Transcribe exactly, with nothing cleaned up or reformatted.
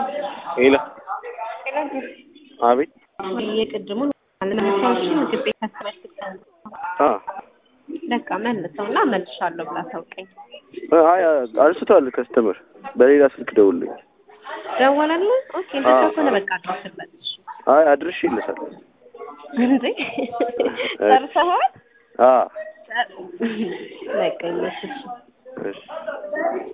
ሄሎ አቤት የቅድሙን አለመለሳዎች ምግብ ቤት አስተማርተን አ ለካ መልሰውና መልሻለሁ ብላ ታውቀኝ አይ አልስቷል ከስተመር በሌላ ስልክ ደውልልኝ ደወለልህ ኦኬ እንደዛ ከሆነ በቃ አድርስበት አይ አድርሽ ይልሻል እንዴ ሰርሰሃል አ ለቀኝ እሺ እሺ